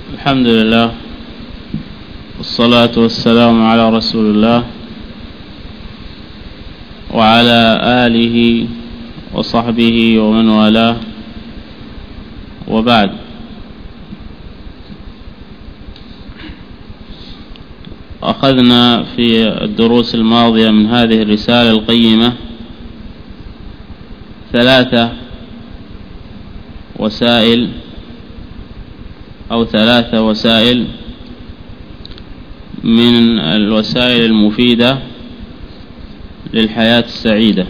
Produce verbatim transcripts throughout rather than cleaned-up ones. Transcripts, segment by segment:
الحمد لله والصلاة والسلام على رسول الله وعلى آله وصحبه ومن والاه، وبعد. أخذنا في الدروس الماضية من هذه الرسالة القيمة ثلاثة وسائل أو ثلاثة وسائل من الوسائل المفيدة للحياة السعيدة،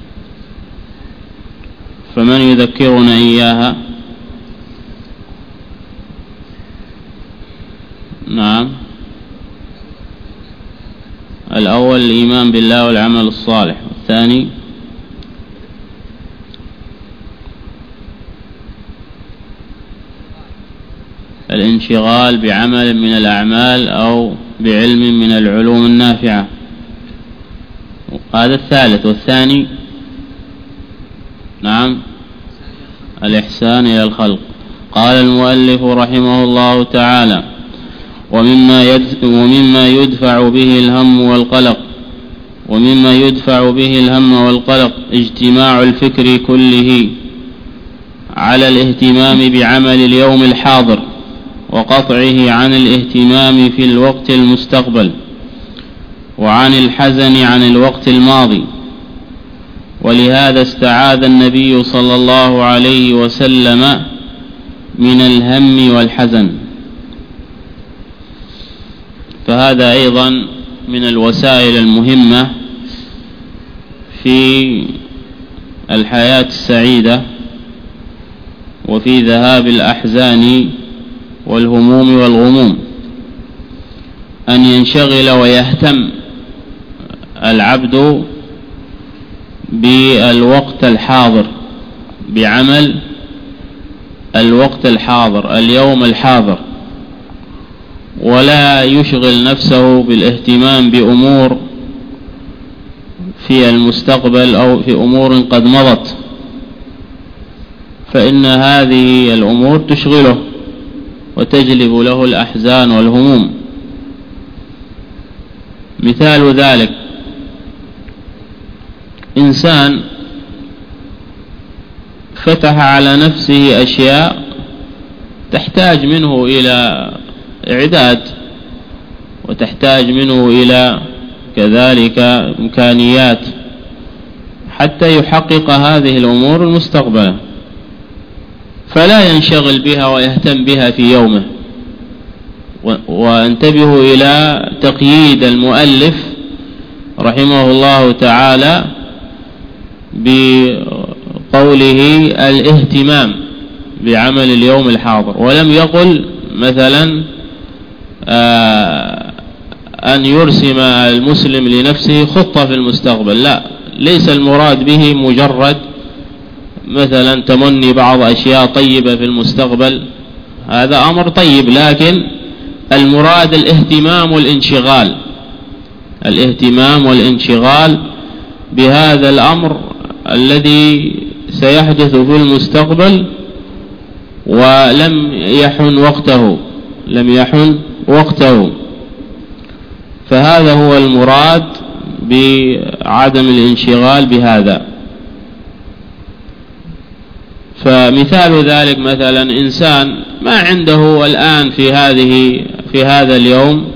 فمن يذكرنا إياها؟ نعم. الأول الإيمان بالله والعمل الصالح، والثاني الانشغال بعمل من الأعمال أو بعلم من العلوم النافعة، هذا الثالث. والثاني نعم الإحسان إلى الخلق. قال المؤلف رحمه الله تعالى: ومما ومما يدفع به الهم والقلق ومما يدفع به الهم والقلق اجتماع الفكر كله على الاهتمام بعمل اليوم الحاضر وقطعه عن الاهتمام في الوقت المستقبل وعن الحزن عن الوقت الماضي. ولهذا استعاذ النبي صلى الله عليه وسلم من الهم والحزن، فهذا أيضا من الوسائل المهمة في الحياة السعيدة وفي ذهاب الأحزان والهموم والغموم، أن ينشغل ويهتم العبد بالوقت الحاضر، بعمل الوقت الحاضر، اليوم الحاضر، ولا يشغل نفسه بالاهتمام بأمور في المستقبل أو في أمور قد مضت، فإن هذه الأمور تشغله وتجلب له الأحزان والهموم. مثال ذلك إنسان فتح على نفسه أشياء تحتاج منه إلى إعداد وتحتاج منه إلى كذلك إمكانيات حتى يحقق هذه الأمور المستقبلة، فلا ينشغل بها ويهتم بها في يومه. وانتبهوا إلى تقييد المؤلف رحمه الله تعالى بقوله الاهتمام بعمل اليوم الحاضر، ولم يقل مثلا أن يرسم المسلم لنفسه خطة في المستقبل، لا، ليس المراد به مجرد مثلا تمني بعض أشياء طيبة في المستقبل، هذا أمر طيب، لكن المراد الاهتمام والانشغال، الاهتمام والانشغال بهذا الأمر الذي سيحدث في المستقبل ولم يحن وقته لم يحن وقته فهذا هو المراد بعدم الانشغال بهذا. فمثال ذلك مثلا إنسان ما عنده الآن في هذه في هذا اليوم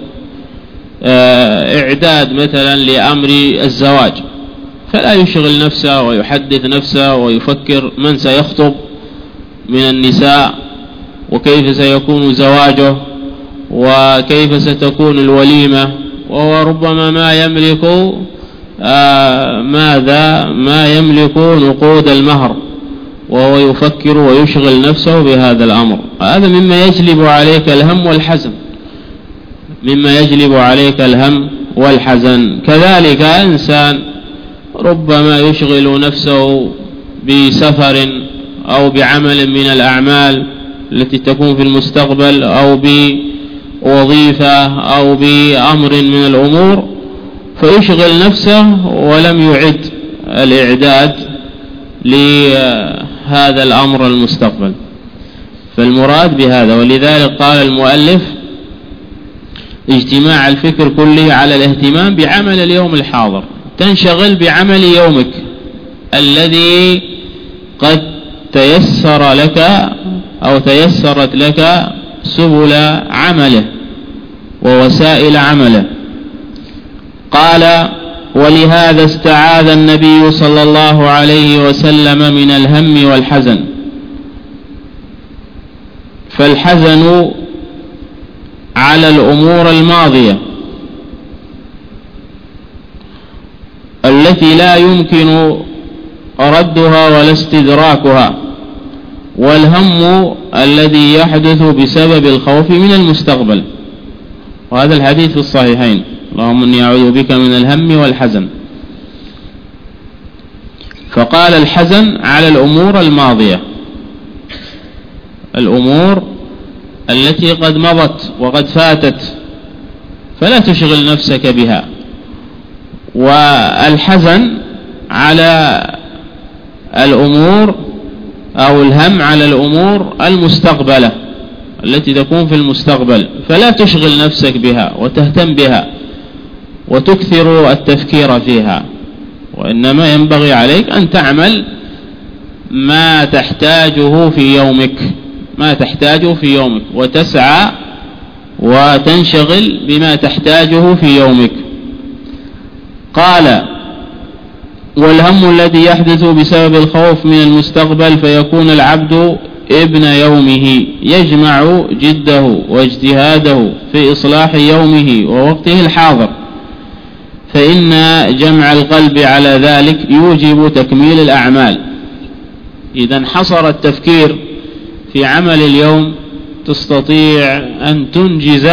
إعداد مثلا لأمر الزواج، فلا يشغل نفسه ويحدث نفسه ويفكر من سيخطب من النساء وكيف سيكون زواجه وكيف ستكون الوليمة، وهو ربما ما يملك آه ماذا ما يملك نقود المهر، وهو يفكر ويشغل نفسه بهذا الأمر. هذا مما يجلب عليك الهم والحزن مما يجلب عليك الهم والحزن. كذلك إنسان ربما يشغل نفسه بسفر أو بعمل من الأعمال التي تكون في المستقبل أو بوظيفة أو بأمر من الأمور، فيشغل نفسه ولم يعد الإعداد لهذا الأمر المستقبل، فالمراد بهذا. ولذلك قال المؤلف اجتماع الفكر كله على الاهتمام بعمل اليوم الحاضر، تنشغل بعمل يومك الذي قد تيسر لك أو تيسرت لك سبل عمله ووسائل عمله. قال: ولهذا استعاذ النبي صلى الله عليه وسلم من الهم والحزن. فالحزن على الأمور الماضية التي لا يمكن ردها ولا استدراكها، والهم الذي يحدث بسبب الخوف من المستقبل. وهذا الحديث في الصحيحين: اللهم إني أعوذ بك من الهم والحزن. فقال الحزن على الأمور الماضية، الأمور التي قد مضت وقد فاتت، فلا تشغل نفسك بها. والحزن على الأمور أو الهم على الأمور المستقبلة التي تكون في المستقبل، فلا تشغل نفسك بها وتهتم بها وتكثر التفكير فيها، وإنما ينبغي عليك أن تعمل ما تحتاجه في يومك ما تحتاجه في يومك وتسعى وتنشغل بما تحتاجه في يومك. قال: والهم الذي يحدث بسبب الخوف من المستقبل، فيكون العبد ابن يومه يجمع جده واجتهاده في إصلاح يومه ووقته الحاضر، فإن جمع القلب على ذلك يوجب تكميل الأعمال. إذا حصر التفكير في عمل اليوم تستطيع أن تنجز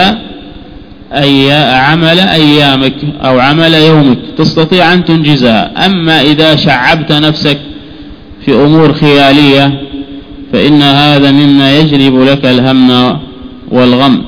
أي عمل أيامك أو عمل يومك، تستطيع أن تنجزها. أما إذا شعبت نفسك في أمور خيالية فإن هذا مما يجلب لك الهم والغم.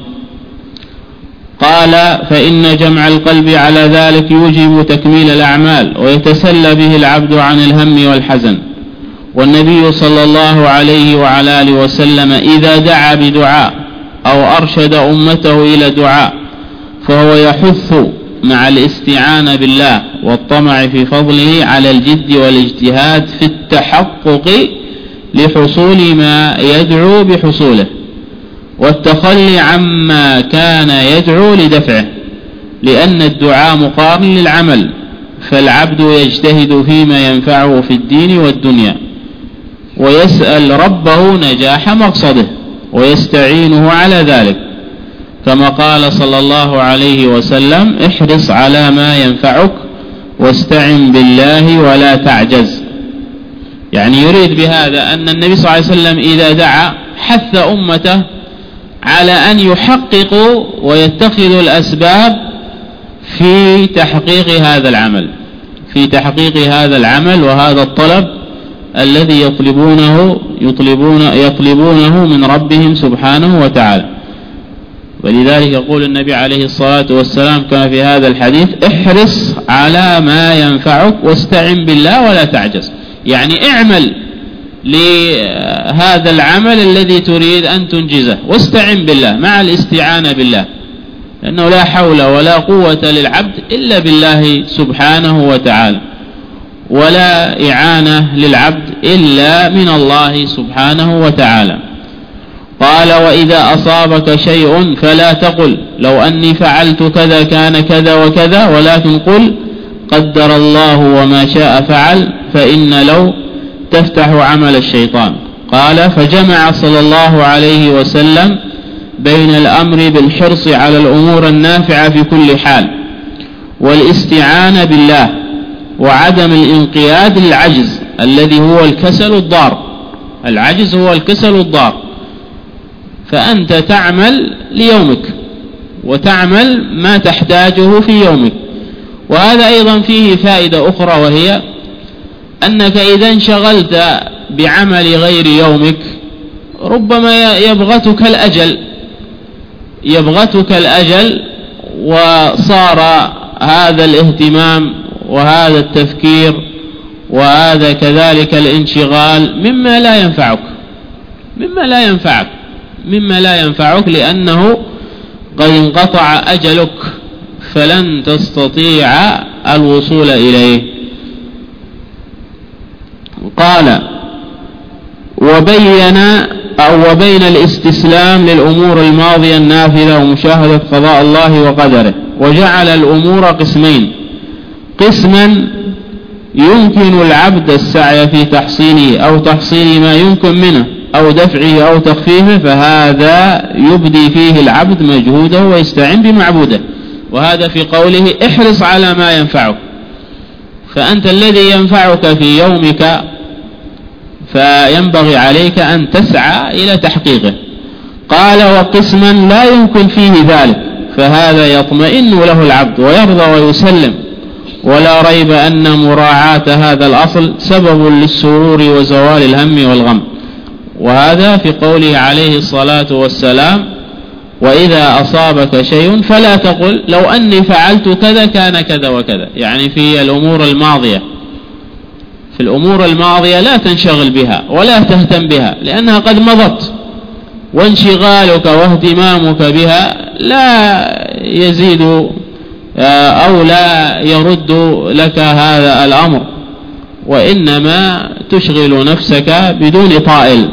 قال: فإن جمع القلب على ذلك يوجب تكميل الأعمال ويتسلى به العبد عن الهم والحزن. والنبي صلى الله عليه وعلى آله وسلم إذا دعا بدعاء أو أرشد أمته إلى دعاء فهو يحث مع الاستعانة بالله والطمع في فضله على الجد والاجتهاد في التحقق لحصول ما يدعو بحصوله، والتخلي عما كان يدعو لدفعه، لأن الدعاء مقارن للعمل، فالعبد يجتهد فيما ينفعه في الدين والدنيا ويسأل ربه نجاح مقصده ويستعينه على ذلك، كما قال صلى الله عليه وسلم: احرص على ما ينفعك واستعن بالله ولا تعجز. يعني يريد بهذا أن النبي صلى الله عليه وسلم إذا دعا حث أمته على أن يحققوا ويتخذوا الأسباب في تحقيق هذا العمل في تحقيق هذا العمل وهذا الطلب الذي يطلبونه يطلبون يطلبونه من ربهم سبحانه وتعالى. ولذلك يقول النبي عليه الصلاة والسلام كما في هذا الحديث: احرص على ما ينفعك واستعن بالله ولا تعجز. يعني اعمل لهذا العمل الذي تريد أن تنجزه واستعن بالله مع الاستعانة بالله، لأنه لا حول ولا قوة للعبد إلا بالله سبحانه وتعالى، ولا إعانة للعبد إلا من الله سبحانه وتعالى. قال: وإذا أصابك شيء فلا تقل لو أني فعلت كذا كان كذا وكذا، ولكن قل قدر الله وما شاء فعل، فإن لو تفتح عمل الشيطان. قال: فجمع صلى الله عليه وسلم بين الأمر بالحرص على الأمور النافعة في كل حال والاستعانة بالله وعدم الانقياد للعجز الذي هو الكسل الضار. العجز هو الكسل الضار، فأنت تعمل ليومك وتعمل ما تحتاجه في يومك. وهذا أيضا فيه فائدة أخرى، وهي أنك إذا انشغلت بعمل غير يومك ربما يبغتك الأجل يبغتك الأجل وصار هذا الاهتمام وهذا التفكير وهذا كذلك الانشغال مما لا ينفعك مما لا ينفعك مما لا ينفعك لأنه قد انقطع أجلك فلن تستطيع الوصول إليه. قال وبين أو وبين الاستسلام للأمور الماضية النافذة ومشاهدة قضاء الله وقدره، وجعل الأمور قسمين: قسما يمكن العبد السعي في تحصيله أو تحصيل ما يمكن منه أو دفعه أو تخفيفه، فهذا يبدي فيه العبد مجهوده ويستعين بمعبوده، وهذا في قوله احرص على ما ينفعك، فأنت الذي ينفعك في يومك فينبغي عليك أن تسعى إلى تحقيقه. قال وقسما لا يمكن فيه ذلك، فهذا يطمئن له العبد ويرضى ويسلم، ولا ريب أن مراعاة هذا الأصل سبب للسرور وزوال الهم والغم. وهذا في قوله عليه الصلاة والسلام وإذا أصابك شيء فلا تقل لو أني فعلت كذا كان كذا وكذا، يعني في الأمور الماضية. في الأمور الماضية لا تنشغل بها ولا تهتم بها لأنها قد مضت، وانشغالك واهتمامك بها لا يزيد أو لا يرد لك هذا الأمر، وإنما تشغل نفسك بدون طائل.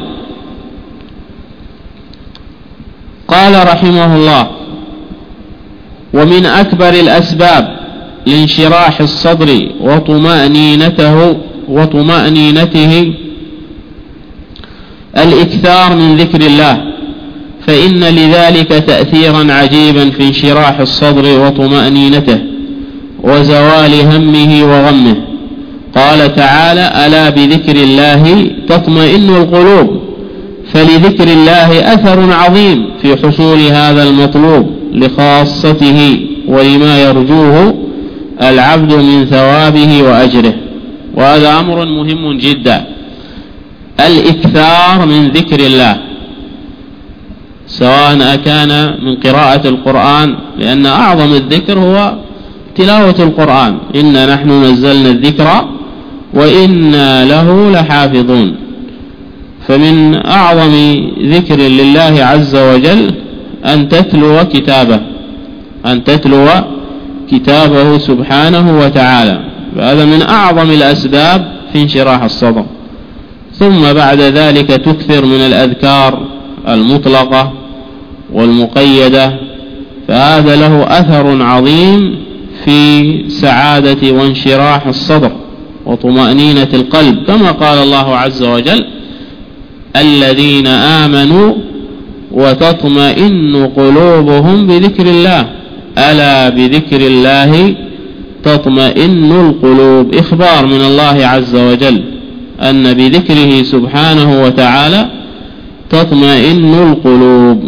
قال رحمه الله ومن أكبر الأسباب لانشراح الصدر وطمأنينته وطمأنينته الإكثار من ذكر الله، فإن لذلك تأثيرا عجيبا في انشراح الصدر وطمأنينته وزوال همه وغمه. قال تعالى ألا بذكر الله تطمئن القلوب، فلذكر الله أثر عظيم في حصول هذا المطلوب لخاصته ولما يرجوه العبد من ثوابه وأجره. وهذا أمر مهم جدا، الإكثار من ذكر الله، سواء كان من قراءة القرآن، لأن أعظم الذكر هو تلاوة القرآن، إنا نحن نزلنا الذكر وإنا له لحافظون. فمن أعظم ذكر لله عز وجل أن تتلو كتابه أن تتلو كتابه سبحانه وتعالى، فهذا من أعظم الأسباب في انشراح الصدر. ثم بعد ذلك تكثر من الأذكار المطلقة والمقيدة، فهذا له أثر عظيم في سعادة وانشراح الصدر وطمأنينة القلب، كما قال الله عز وجل الذين آمنوا وتطمئن قلوبهم بذكر الله ألا بذكر الله تطمئن القلوب. إخبار من الله عز وجل أن بذكره سبحانه وتعالى تطمئن القلوب.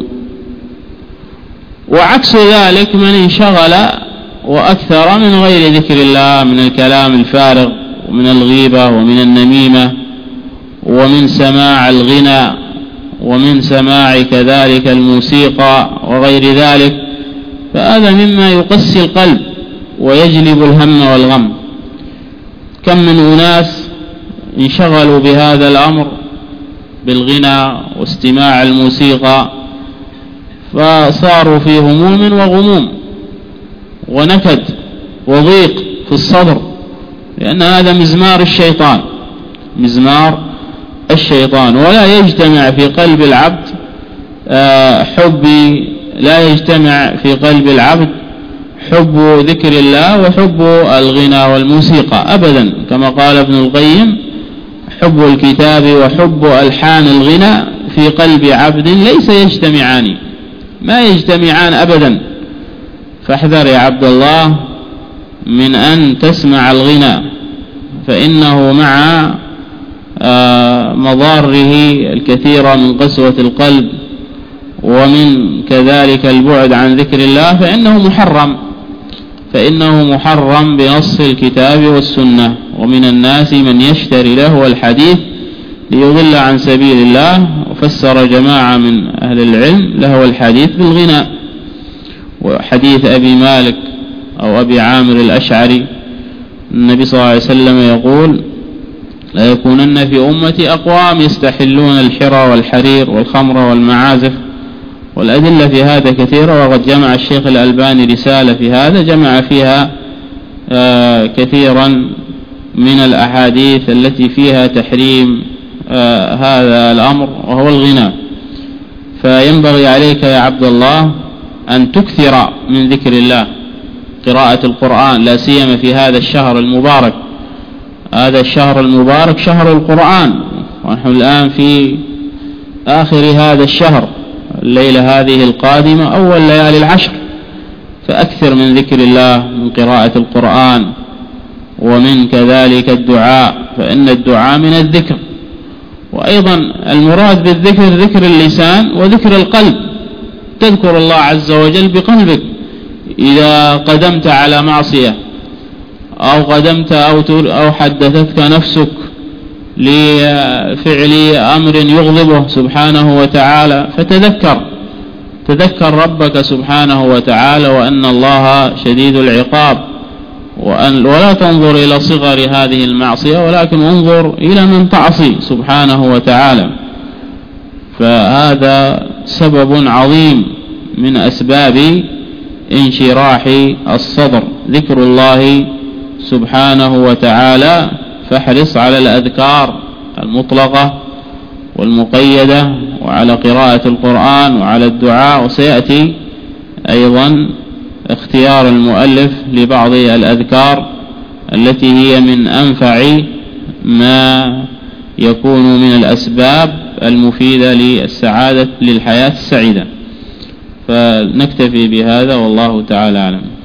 وعكس ذلك من انشغل وأكثر من غير ذكر الله، من الكلام الفارغ ومن الغيبة ومن النميمة ومن سماع الغنى ومن سماع كذلك الموسيقى وغير ذلك، فهذا مما يقسي القلب ويجلب الهم والغم. كم من أناس انشغلوا بهذا الأمر بالغنى واستماع الموسيقى فصاروا في هموم وغموم ونكد وضيق في الصدر، لأن هذا مزمار الشيطان مزمار الشيطان ولا يجتمع في قلب العبد حب لا يجتمع في قلب العبد حب ذكر الله وحب الغنى والموسيقى أبدا، كما قال ابن القيم حب الكتاب وحب ألحان الغنى في قلب عبد ليس يجتمعان، ما يجتمعان أبدا. فاحذر يا عبد الله من أن تسمع الغنى، فإنه مع مضاره الكثيرة من قسوة القلب ومن كذلك البعد عن ذكر الله فإنه محرم فإنه محرم بنص الكتاب والسنة. ومن الناس من يشتري له الحديث ليضل عن سبيل الله، وفسر جماعة من أهل العلم له الحديث بالغنى. وحديث أبي مالك أو أبي عامر الأشعري النبي صلى الله عليه وسلم يقول لا يكونن في أمتي أقوام يستحلون الحرى والحرير والخمر والمعازف والأدلة في هذا كثيرة، وقد جمع الشيخ الألباني رسالة في هذا جمع فيها كثيرا من الأحاديث التي فيها تحريم هذا الأمر وهو الغناء. فينبغي عليك يا عبد الله أن تكثر من ذكر الله، قراءة القرآن، لا سيما في هذا الشهر المبارك. هذا الشهر المبارك شهر القرآن، ونحن الآن في آخر هذا الشهر، الليلة هذه القادمة أول ليالي العشر، فأكثر من ذكر الله، من قراءة القرآن، ومن كذلك الدعاء، فإن الدعاء من الذكر. وأيضا المراد بالذكر ذكر اللسان وذكر القلب، تذكر الله عز وجل بقلبك إذا قدمت على معصية أو قدمت أو, أو حدثتك نفسك لفعل أمر يغضبه سبحانه وتعالى، فتذكر تذكر ربك سبحانه وتعالى وأن الله شديد العقاب، وأن ولا تنظر إلى صغر هذه المعصية، ولكن انظر إلى من تعصي سبحانه وتعالى. فهذا سبب عظيم من أسباب انشراح الصدر، ذكر الله سبحانه وتعالى. فاحرص على الأذكار المطلقة والمقيدة، وعلى قراءة القرآن، وعلى الدعاء. وسيأتي أيضا اختيار المؤلف لبعض الأذكار التي هي من أنفع ما يكون من الأسباب المفيدة للسعادة للحياة السعيدة. فنكتفي بهذا والله تعالى أعلم.